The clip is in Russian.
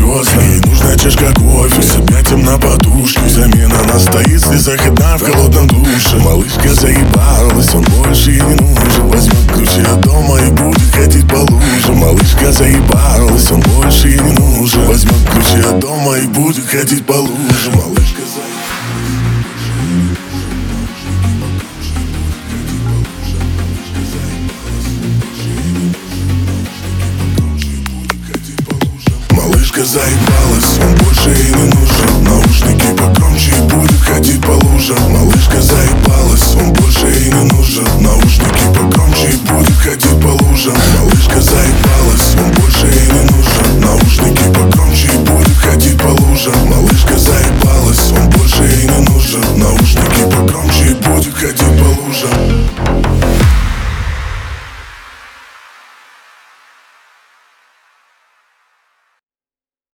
поздно. Ей нужна чашка кофе с объятием на подушке. Взамен она стоит в слезах одна в холодном душе. Малышка заебалась, он больше ей не нужен. Возьмет ключи от дома и будет ходить по лужам. Малышка заебалась, он больше ей не нужен. Возьмет ключи от дома и будет ходить по лужам. Малышка Малышка заебалась, он больше ей не нужен. Наушники погромче и будет ходить по лужам. Малышка заебалась, он больше ей не нужен. Наушники погромче и будет ходить по лужам. Малышка заебалась, он больше ей не нужен. Наушники погромче и будет ходить по лужам. Малышка заебалась, он больше ей не нужен. Наушники погромче и будет ходить по лужам.